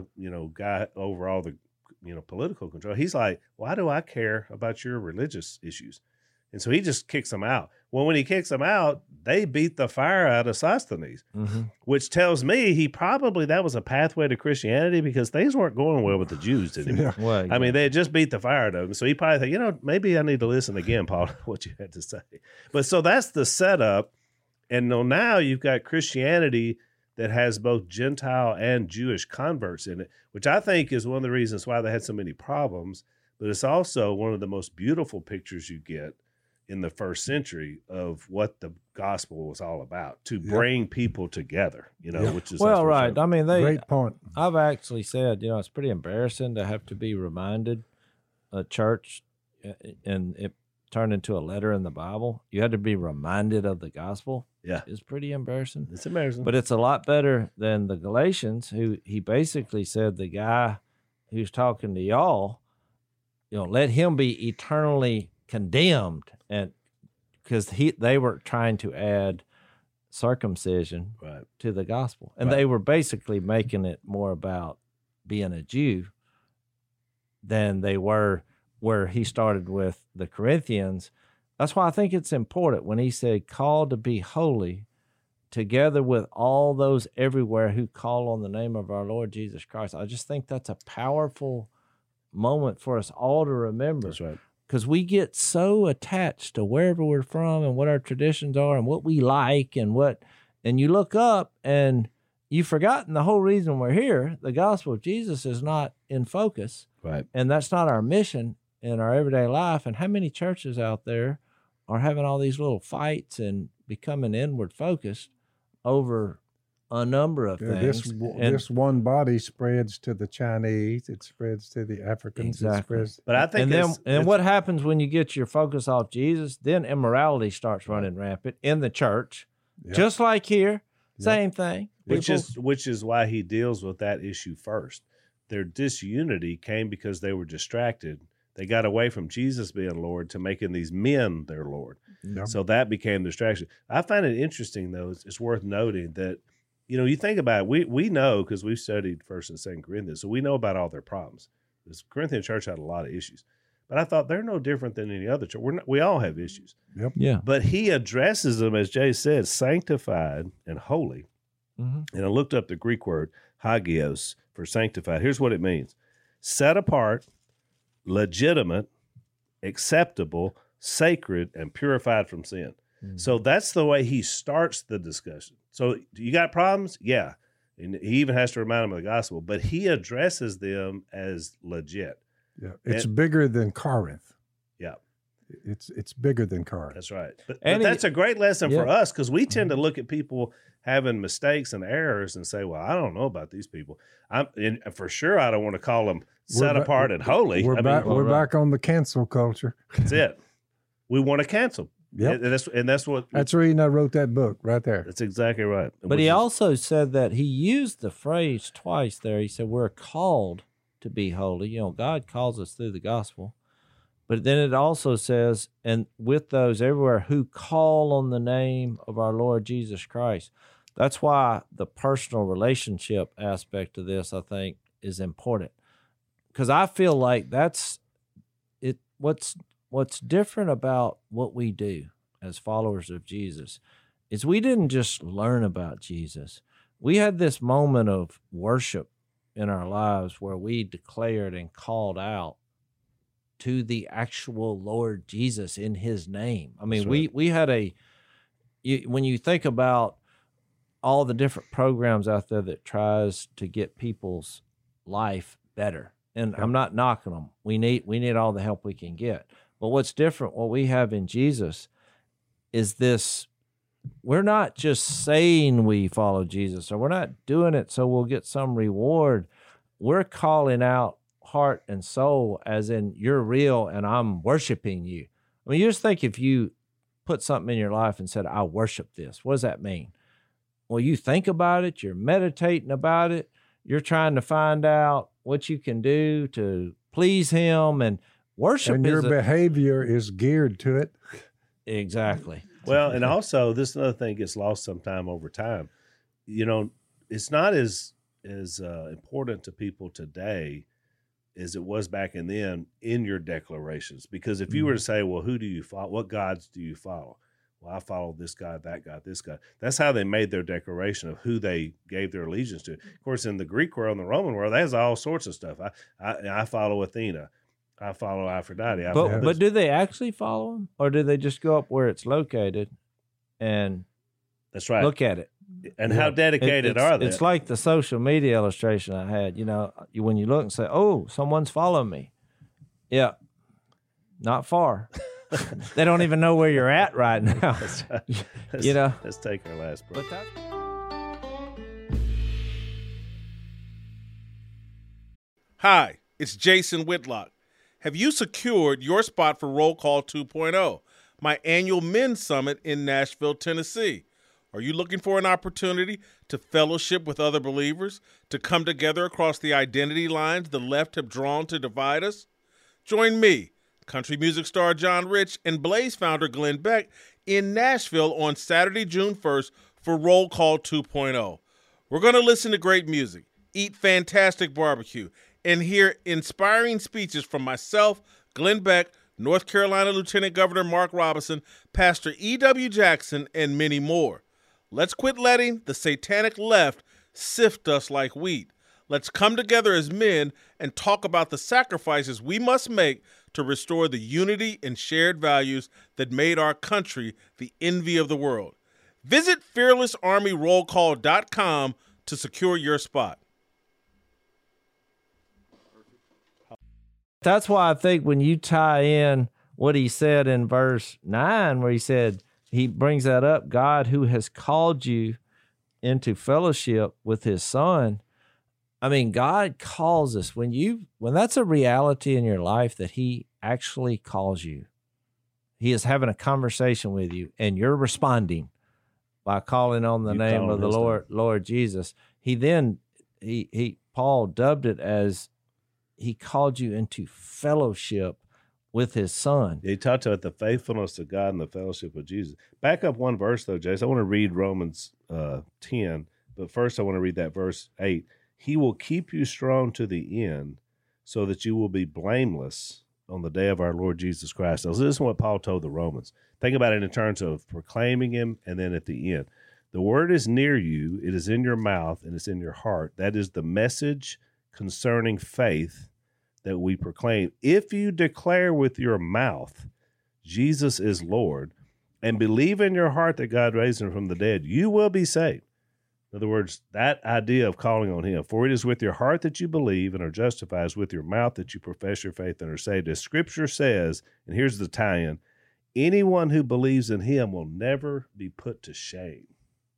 guy over all the political control, he's like, "Why do I care about your religious issues?" And so he just kicks them out. Well, when he kicks them out, they beat the fire out of Sosthenes, which tells me that was a pathway to Christianity because things weren't going well with the Jews anymore. Yeah. Well, I mean, they had just beat the fire out of him. So he probably thought, maybe I need to listen again, Paul, to what you had to say. But so that's the setup. And now you've got Christianity that has both Gentile and Jewish converts in it, which I think is one of the reasons why they had so many problems. But it's also one of the most beautiful pictures you get in the first century of what the gospel was all about, to bring people together, which is well, right. I mean, Great point. I've actually said, it's pretty embarrassing to have to be reminded a church and it turned into a letter in the Bible, you had to be reminded of the gospel. Yeah. It's pretty embarrassing. It's embarrassing. But it's a lot better than the Galatians, who he basically said the guy who's talking to y'all, let him be eternally condemned, and because they were trying to add circumcision to the gospel, and they were basically making it more about being a Jew than they were where he started with the Corinthians. That's why I think it's important when he said, called to be holy, together with all those everywhere who call on the name of our Lord Jesus Christ. I just think that's a powerful moment for us all to remember. That's right. Because we get so attached to wherever we're from and what our traditions are and what we like and you look up and you've forgotten the whole reason we're here. The gospel of Jesus is not in focus. Right. And that's not our mission in our everyday life. And how many churches out there are having all these little fights and becoming inward focused over a number of things? This one body spreads to the Chinese. It spreads to the Africans. Exactly. But I think what happens when you get your focus off Jesus? Then immorality starts running rampant in the church, just like here. Same thing. Which is why he deals with that issue first. Their disunity came because they were distracted. They got away from Jesus being Lord to making these men their Lord. Yep. So that became the distraction. I find it interesting, though. It's worth noting that, you think about it. We know because we've studied 1st and 2nd Corinthians, so we know about all their problems. This Corinthian church had a lot of issues. But I thought they're no different than any other church. We all have issues. Yep. Yeah. But he addresses them, as Jay said, sanctified and holy. Mm-hmm. And I looked up the Greek word hagios for sanctified. Here's what it means: set apart, legitimate, acceptable, sacred, and purified from sin. Mm-hmm. So that's the way he starts the discussion. So you got problems? Yeah. And he even has to remind them of the gospel, but he addresses them as legit. Yeah. It's bigger than Corinth. Yeah. It's bigger than Corinth. That's right. But that's a great lesson for us, because we tend to look at people having mistakes and errors and say, well, I don't know about these people. And for sure, I don't want to call them set apart and holy. We're back on the cancel culture. That's it. We want to cancel. Yep. And that's what. That's the reason I wrote that book right there. That's exactly right. But he also said that he used the phrase twice there. He said, we're called to be holy. God calls us through the gospel. But then it also says, and with those everywhere who call on the name of our Lord Jesus Christ. That's why the personal relationship aspect of this, I think, is important. Because I feel like that's it. What's different about what we do as followers of Jesus is we didn't just learn about Jesus. We had this moment of worship in our lives where we declared and called out to the actual Lord Jesus in his name. I mean, we had when you think about all the different programs out there that tries to get people's life better, and I'm not knocking them. We need all the help we can get. But what's different, what we have in Jesus is this: we're not just saying we follow Jesus, or we're not doing it so we'll get some reward. We're calling out heart and soul, as in you're real and I'm worshiping you. I mean, you just think if you put something in your life and said, I worship this, what does that mean? Well, you think about it, you're meditating about it, you're trying to find out what you can do to please him, and worship and your behavior is geared to it. Exactly. Well, and also this another thing gets lost sometime over time. It's not as important to people today as it was back then in your declarations. Because if you were to say, well, who do you follow? What gods do you follow? Well, I follow this God, that God, this God. That's how they made their declaration of who they gave their allegiance to. Of course, in the Greek world and the Roman world, there's all sorts of stuff. I follow Athena. I follow Aphrodite. But do they actually follow him? Or do they just go up where it's located and that's right. look at it? And how dedicated are they? It's like the social media illustration I had. When you look and say, oh, someone's following me. Yeah, not far. They don't even know where you're at right now. That's right. Let's take our last break. Hi, it's Jason Whitlock. Have you secured your spot for Roll Call 2.0, my annual men's summit in Nashville, Tennessee? Are you looking for an opportunity to fellowship with other believers, to come together across the identity lines the left have drawn to divide us? Join me, country music star John Rich, and Blaze founder Glenn Beck in Nashville on Saturday, June 1st for Roll Call 2.0. We're going to listen to great music, eat fantastic barbecue, and hear inspiring speeches from myself, Glenn Beck, North Carolina Lieutenant Governor Mark Robinson, Pastor E.W. Jackson, and many more. Let's quit letting the satanic left sift us like wheat. Let's come together as men and talk about the sacrifices we must make to restore the unity and shared values that made our country the envy of the world. Visit fearlessarmyrollcall.com to secure your spot. That's why I think when you tie in what he said in verse 9, where he said, he brings that up, God who has called you into fellowship with his son. I mean, God calls us when that's a reality in your life that he actually calls you. He is having a conversation with you and you're responding by calling on the name of the Lord Jesus. Paul dubbed it as he called you into fellowship with his son. He talked about the faithfulness of God and the fellowship of Jesus. Back up one verse, though, Jace. I want to read Romans 10, but first I want to read that verse 8. He will keep you strong to the end so that you will be blameless on the day of our Lord Jesus Christ. Now, this is what Paul told the Romans. Think about it in terms of proclaiming him and then at the end. The word is near you, it is in your mouth, and it's in your heart. That is the message concerning faith that we proclaim. If you declare with your mouth Jesus is Lord and believe in your heart that God raised him from the dead, you will be saved. In other words, that idea of calling on him. For it is with your heart that you believe and are justified, it's with your mouth that you profess your faith and are saved. As Scripture says, and here's the tie-in, anyone who believes in him will never be put to shame.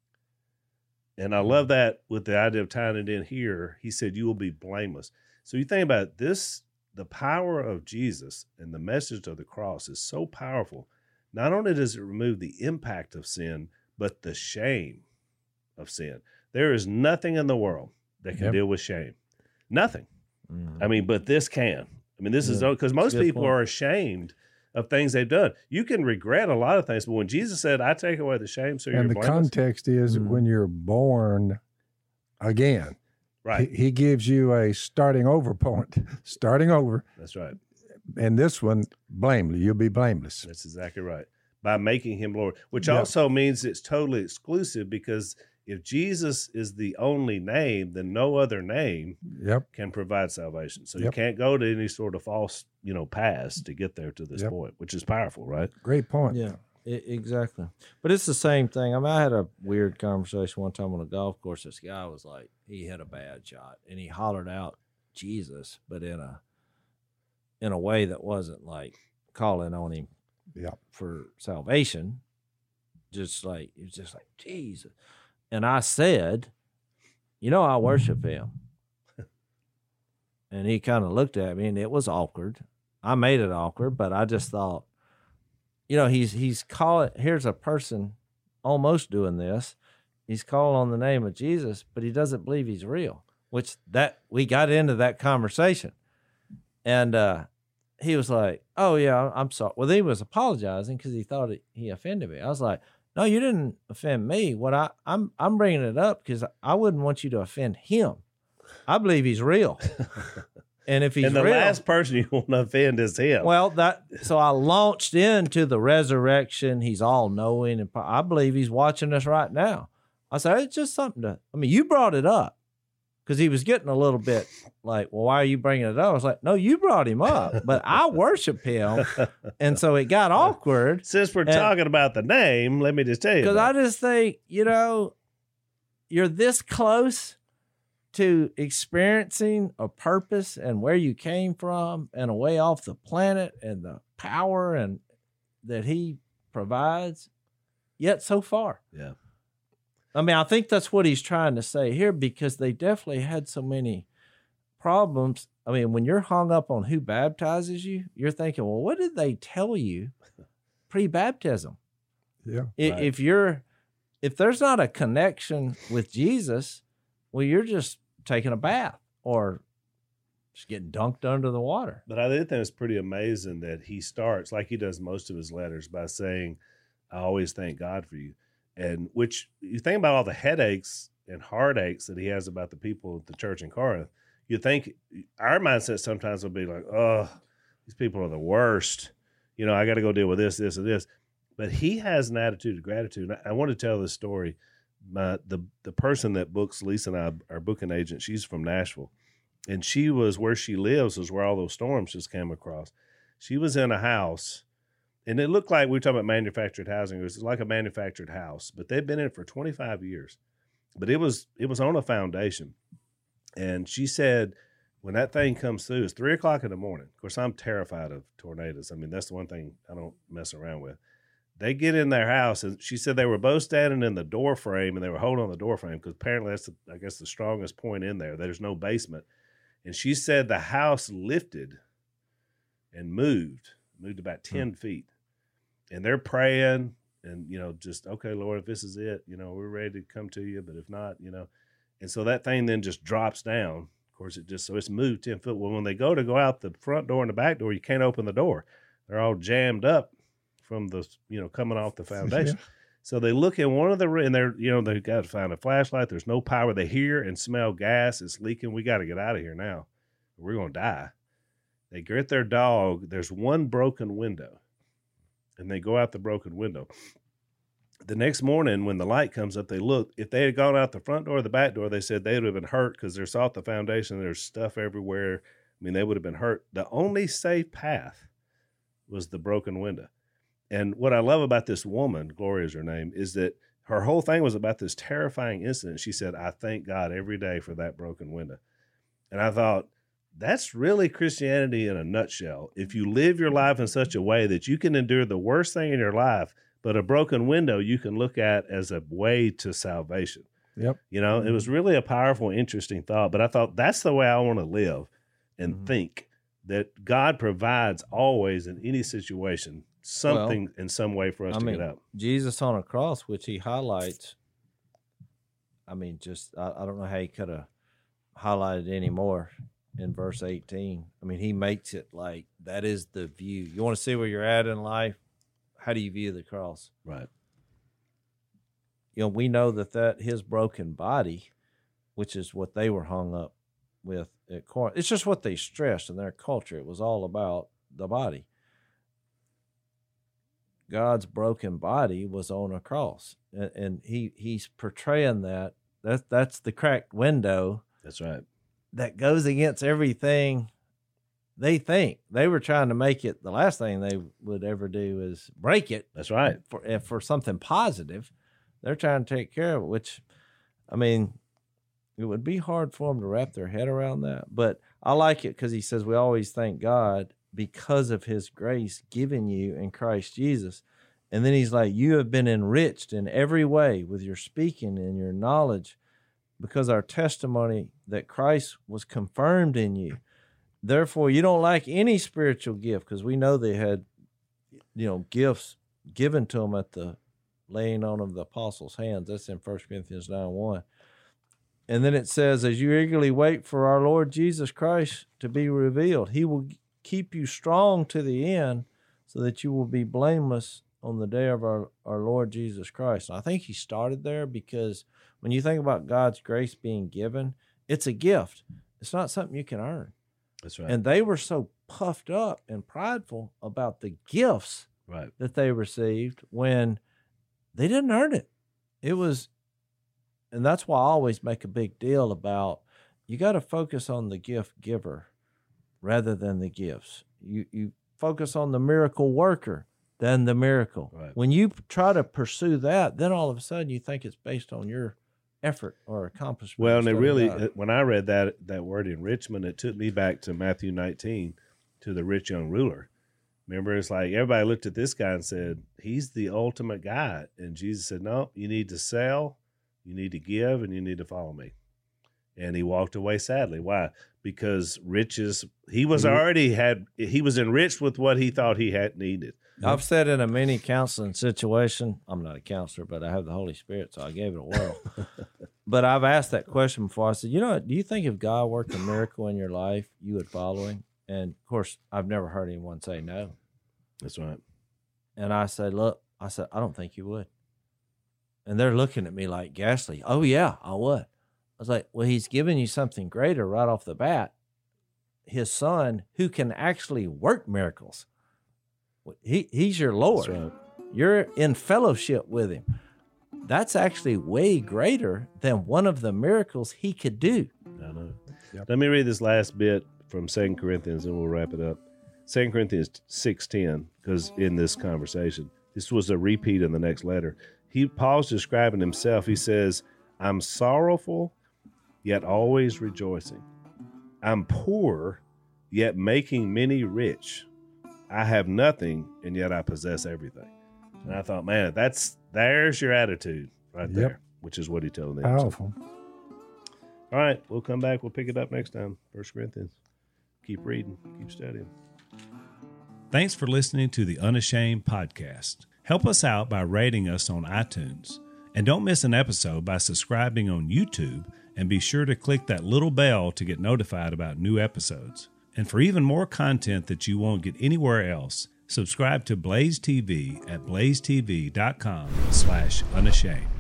And I love that with the idea of tying it in here. He said, you will be blameless. So you think about this, the power of Jesus and the message of the cross is so powerful. Not only does it remove the impact of sin, but the shame of sin. There is nothing in the world that can deal with shame. Nothing. I mean, but this can. I mean, this is because most people are ashamed of things they've done. You can regret a lot of things, but when Jesus said, I take away the shame, so you're blameless. And the context is when you're born again. Right. He gives you a starting over point. Starting over. That's right. And this one, blameless. You'll be blameless. That's exactly right. By making him Lord, which also means it's totally exclusive, because if Jesus is the only name, then no other name can provide salvation. So you can't go to any sort of false, paths to get there to this point, which is powerful, right? Great point. Yeah, exactly. But it's the same thing. I mean, I had a weird conversation one time on a golf course. This guy was like, he had a bad shot, and he hollered out Jesus, but in a way that wasn't like calling on him for salvation. Just like, it was just like, Jesus. And I said, I worship him. And he kind of looked at me, and it was awkward. I made it awkward, but I just thought, he's calling, here's a person almost doing this. He's calling on the name of Jesus, but he doesn't believe he's real, which that we got into that conversation. And he was like, oh, yeah, I'm sorry. Well, he was apologizing because he thought he offended me. I was like, no, you didn't offend me. What I'm bringing it up because I wouldn't want you to offend him. I believe he's real. And if he's and the real, last person you want to offend is him. Well, so I launched into the resurrection. He's all knowing, and I believe he's watching us right now. I said, it's just something you brought it up because he was getting a little bit like, well, why are you bringing it up? I was like, no, you brought him up, but I worship him. And so it got awkward. Since we're talking about the name, let me just tell you. Because I just think, you're this close to experiencing a purpose and where you came from and a way off the planet and the power and that he provides, yet so far. Yeah. I mean, I think that's what he's trying to say here, because they definitely had so many problems. I mean, when you're hung up on who baptizes you, you're thinking, well, what did they tell you pre-baptism? Yeah. If there's not a connection with Jesus, well, you're just taking a bath or just getting dunked under the water. But I think it's pretty amazing that he starts, like he does most of his letters, by saying, I always thank God for you. And which you think about all the headaches and heartaches that he has about the people at the church in Corinth, you think our mindset sometimes will be like, oh, these people are the worst. You know, I got to go deal with this, this, and this. But he has an attitude of gratitude. I want to tell this story. The person that books Lisa and I, our booking agent, she's from Nashville. And she was where she lives was where all those storms just came across. She was in a house, and it looked like we were talking about manufactured housing. It was like a manufactured house, but they'd been in it for 25 years. But it was on a foundation. And she said, when that thing comes through, it's 3 o'clock in the morning. Of course, I'm terrified of tornadoes. I mean, that's the one thing I don't mess around with. They get in their house, and she said they were both standing in the door frame, and they were holding on the door frame because apparently that's, I guess, the strongest point in there. There's no basement. And she said the house lifted and moved about 10 feet. And they're praying and, you know, just, okay, Lord, if this is it, you know, we're ready to come to you. But if not, you know. And so that thing then just drops down. Of course, it's moved 10 foot. Well, when they go out the front door and the back door, you can't open the door. They're all jammed up from the, you know, coming off the foundation. Yeah. So they look in one of the, and they're, you know, they've got to find a flashlight. There's no power. They hear and smell gas. It's leaking. We got to get out of here now. We're going to die. They get their dog. There's one broken window, and they go out the broken window. The next morning, when the light comes up, they look. If they had gone out the front door or the back door, they said they would have been hurt because there's off the foundation. There's stuff everywhere. I mean, they would have been hurt. The only safe path was the broken window. And what I love about this woman, Gloria is her name, is that her whole thing was about this terrifying incident. She said, I thank God every day for that broken window. And I thought, that's really Christianity in a nutshell. If you live your life in such a way that you can endure the worst thing in your life, but a broken window you can look at as a way to salvation. Yep. You know, it was really a powerful, interesting thought. But I thought that's the way I want to live and think, that God provides always in any situation something in some way for us to get out. Jesus on a cross, which he highlights, I mean, just, I don't know how he could have highlighted any more in verse 18. I mean, he makes it like that is the view. You want to see where you're at in life? How do you view the cross? Right. You know, we know that his broken body, which is what they were hung up with at Corinth, it's just what they stressed in their culture. It was all about the body. God's broken body was on a cross, and he's portraying that's the cracked window. That's right. That goes against everything they think. They were trying to make it, the last thing they would ever do is break it. That's right. For something positive. They're trying to take care of it, which, I mean, it would be hard for them to wrap their head around that. But I like it because he says we always thank God because of his grace given you in Christ Jesus. And then he's like, you have been enriched in every way with your speaking and your knowledge because our testimony that Christ was confirmed in you. Therefore, you don't lack any spiritual gift, because we know they had, you know, gifts given to them at the laying on of the apostles' hands. That's in 1 Corinthians 9:1. And then it says, as you eagerly wait for our Lord Jesus Christ to be revealed, he will keep you strong to the end so that you will be blameless on the day of our Lord Jesus Christ. And I think he started there because when you think about God's grace being given, it's a gift. It's not something you can earn. That's right. And they were so puffed up and prideful about the gifts that they received when they didn't earn it. It was, and that's why I always make a big deal about, you got to focus on the gift giver rather than the gifts. You focus on the miracle worker than the miracle. Right. When you try to pursue that, then all of a sudden you think it's based on your effort or accomplishment. Well, and it really, when I read that word enrichment, it took me back to Matthew 19, to the rich young ruler. Remember, it's like everybody looked at this guy and said, he's the ultimate guy. And Jesus said, no, you need to sell, you need to give, and you need to follow me. And he walked away sadly. Why? because riches, he was enriched with what he thought he had needed. I've said in a mini counseling situation, I'm not a counselor, but I have the Holy Spirit, so I gave it a whirl. But I've asked that question before. I said, do you think if God worked a miracle in your life, you would follow him? And, of course, I've never heard anyone say no. That's right. And I said, I don't think you would. And they're looking at me like ghastly. Oh, yeah, I would. I was like, well, he's giving you something greater right off the bat. His son, who can actually work miracles. He's your Lord. That's right. You're in fellowship with him. That's actually way greater than one of the miracles he could do. I know. Yep. Let me read this last bit from 2 Corinthians and we'll wrap it up. 2 Corinthians 6:10, because in this conversation, this was a repeat in the next letter. Paul's describing himself. He says, I'm sorrowful, yet always rejoicing. I'm poor, yet making many rich. I have nothing, and yet I possess everything. And I thought, man, there's your attitude right there, which is what he told them. Powerful. All right, we'll come back. We'll pick it up next time. 1 Corinthians. Keep reading. Keep studying. Thanks for listening to the Unashamed podcast. Help us out by rating us on iTunes. And don't miss an episode by subscribing on YouTube, and be sure to click that little bell to get notified about new episodes. And for even more content that you won't get anywhere else, subscribe to Blaze TV at blazetv.com/unashamed.